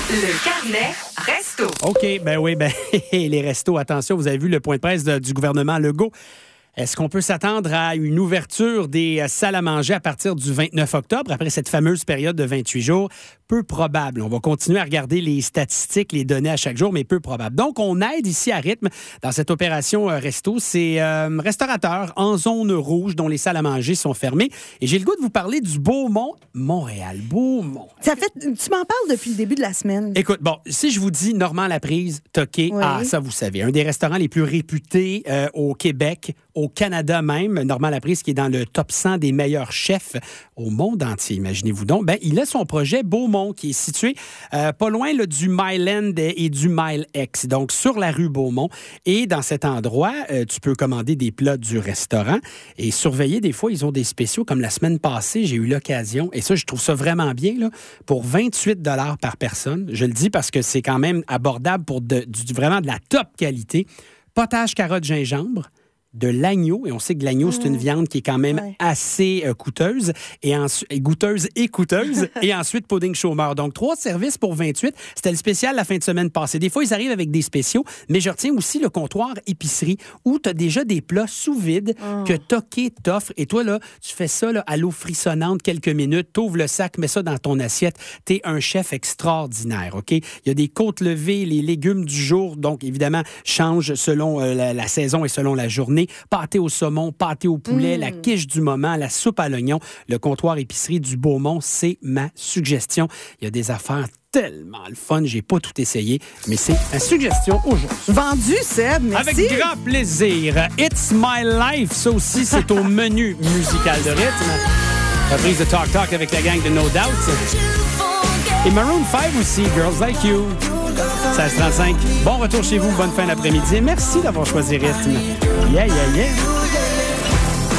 Le carnet resto. OK, les restos, attention, vous avez vu le point de presse du gouvernement Legault. Est-ce qu'on peut s'attendre à une ouverture des salles à manger à partir du 29 octobre, après cette fameuse période de 28 jours? Peu probable. On va continuer à regarder les statistiques, les données à chaque jour, mais peu probable. Donc, on aide ici à rythme dans cette opération resto. C'est restaurateurs en zone rouge dont les salles à manger sont fermées. Et j'ai le goût de vous parler du Beaumont, Montréal. Beaumont. Tu m'en parles depuis le début de la semaine. Écoute, si je vous dis Normand-Laprise, Toqué, oui. Ça, vous savez. Un des restaurants les plus réputés au Québec, au Canada même. Normand-Laprise, qui est dans le top 100 des meilleurs chefs au monde entier, imaginez-vous donc. Il a son projet Beaumont, qui est situé pas loin là, du Mile End et du Mile X, donc sur la rue Beaumont. Et dans cet endroit, tu peux commander des plats du restaurant et surveiller. Des fois, ils ont des spéciaux, comme la semaine passée, j'ai eu l'occasion, et ça, je trouve ça vraiment bien, là, pour 28 $ par personne. Je le dis parce que c'est quand même abordable pour vraiment de la top qualité. Potage, carottes, gingembre, de l'agneau, et on sait que l'agneau, c'est une viande qui est quand même assez coûteuse, et goûteuse et coûteuse, et ensuite pudding chômeur. Donc, 3 services pour 28. C'était le spécial la fin de semaine passée. Des fois, ils arrivent avec des spéciaux, mais je retiens aussi le comptoir épicerie, où tu as déjà des plats sous vide que Toqué t'offre, et toi, là, tu fais ça là, à l'eau frissonnante quelques minutes, t'ouvres le sac, mets ça dans ton assiette. T'es un chef extraordinaire, OK? Il y a des côtes levées, les légumes du jour, donc, évidemment, changent selon la saison et selon la journée. Pâté au saumon, pâté au poulet, la quiche du moment, la soupe à l'oignon. Le comptoir épicerie du Beaumont, c'est ma suggestion. Il y a des affaires tellement le fun. J'ai pas tout essayé, mais c'est ma suggestion aujourd'hui. Vendu, Seb, merci. Avec grand plaisir. It's My Life, ça aussi, c'est au menu musical de rythme. Reprise de Talk Talk avec la gang de No Doubt. Et Maroon 5 aussi, Girls Like You. 16h35. Bon retour chez vous, bonne fin d'après-midi. Merci d'avoir choisi Rythme. Yeah, yeah, yeah.